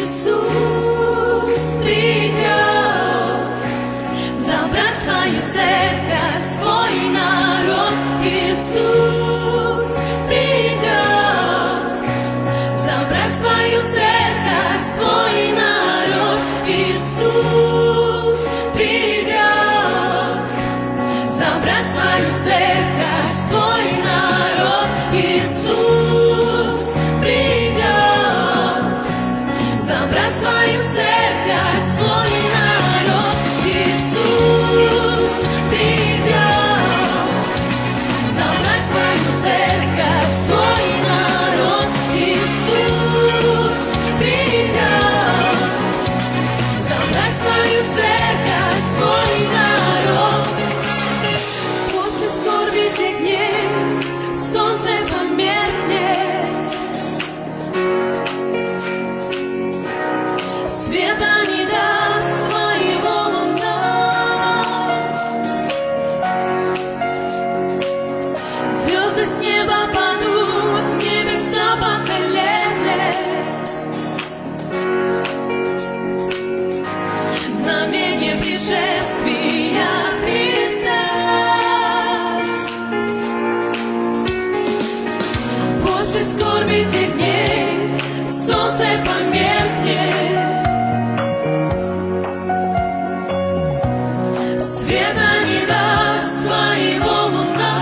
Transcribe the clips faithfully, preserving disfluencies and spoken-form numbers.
Иисус придет забрать свою церковь, свой народ. Иисус придет забрать свою церковь, свой народ. Иисус придет забрать свою церковь, свой народ. Иисус придет забрать свою церковь, свой народ. Иисус придет забрать свою церковь, свой народ. Иисус придет забрать свою церковь, свой народ. После скорби тех дней солнце померкнет, света не даст своего луна. Звезды с неба падут, небеса поколеблет. Знамение пришествия Христа. После скорби тех дней солнце померкнет, света не даст своего луна.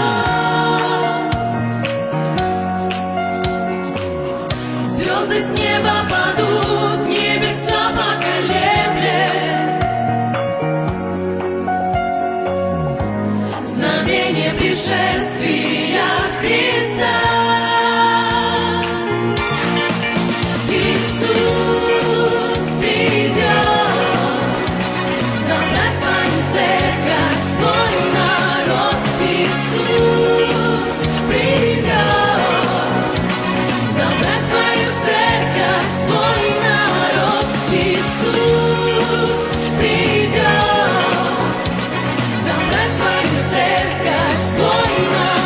Звезды с неба падут, небеса поколеблет. Знамение пришествия Христа. Иисус придет забрать свою церковь, свой народ. Иисус придет забрать свою церковь, свой народ. Иисус придет забрать свою церковь, свой народ.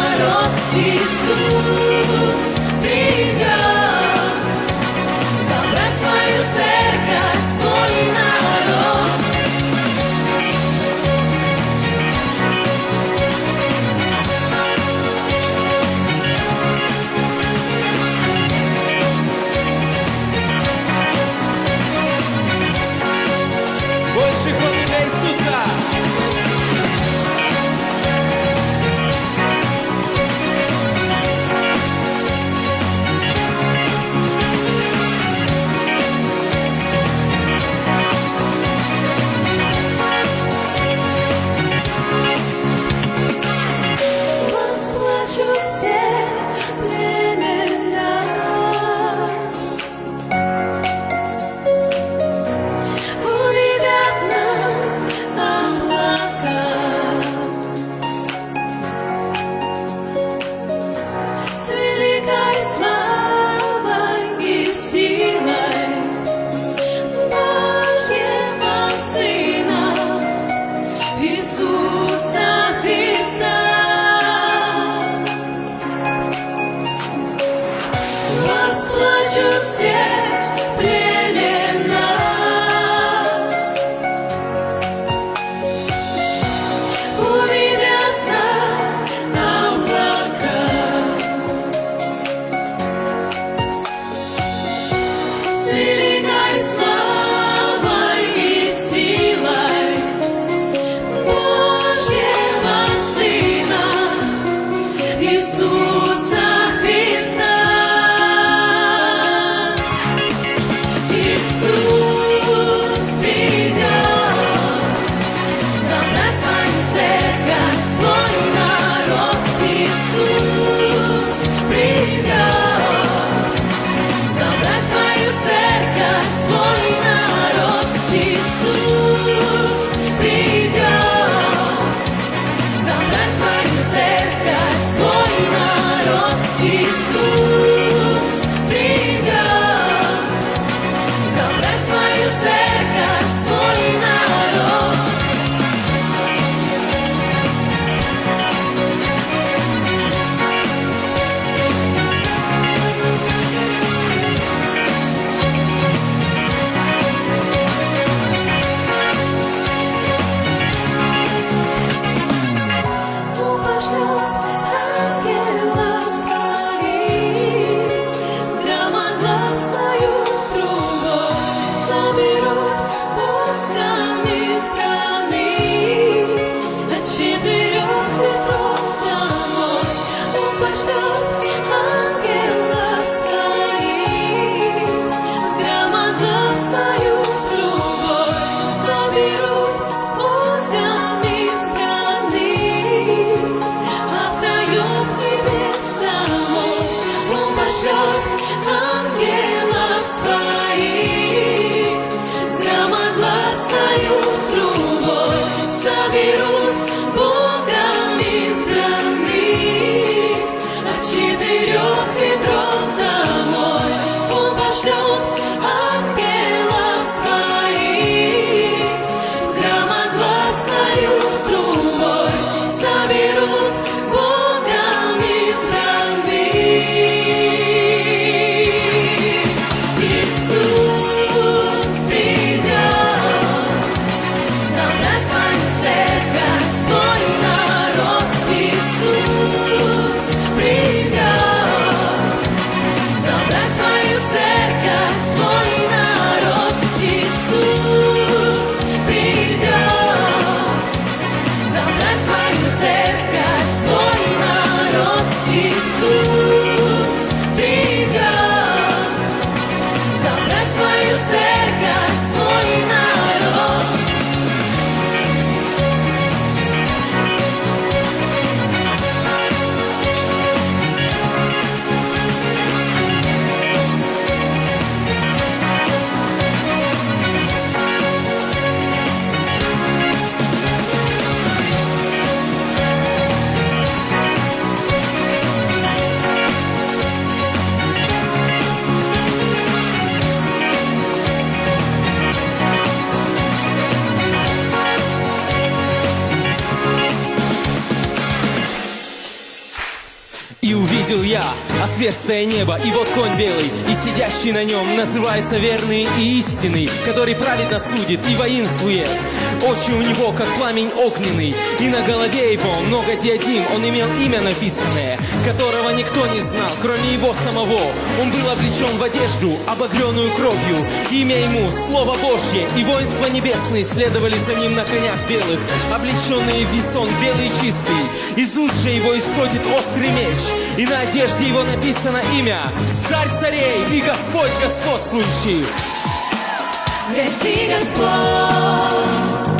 отверстое небо, и вот конь белый, и сидящий на нем называется верный и истинный, который праведно судит и воинствует. Очи у него, как пламень огненный, и на голове его много диадим. Он имел имя написанное, которого никто не знал, кроме его самого. Он был облечен в одежду, обогренную кровью. Имя ему — Слово Божье, и воинства небесные следовали за ним на конях белых, облеченные в весон белый и чистый. Из уст же его исходит острый меч, и на одежде его написано имя — Царь царей и Господь господствующий. Гряди, Господь,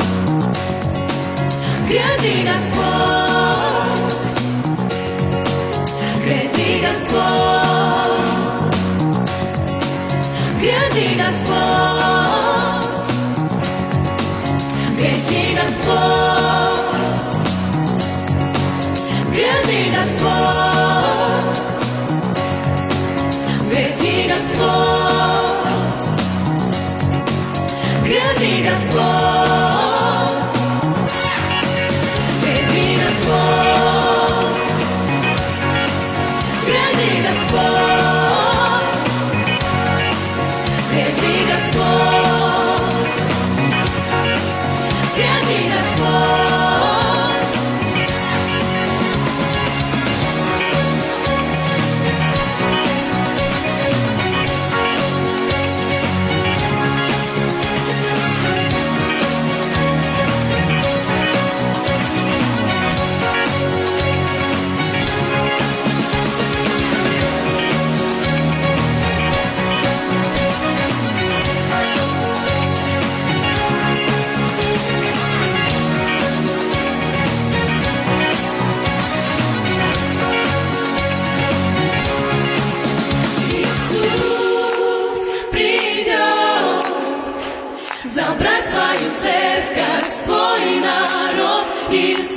гряди, Господь, гряди, Господь, гряди, Господь, гряди, Господь, гряди, Господь, гряди, Господь, гряди, Господь, гряди, Господь, гряди, Господь, гряди, Господь, гряди, Господь. Забрать свою церковь, свой народ. Иисус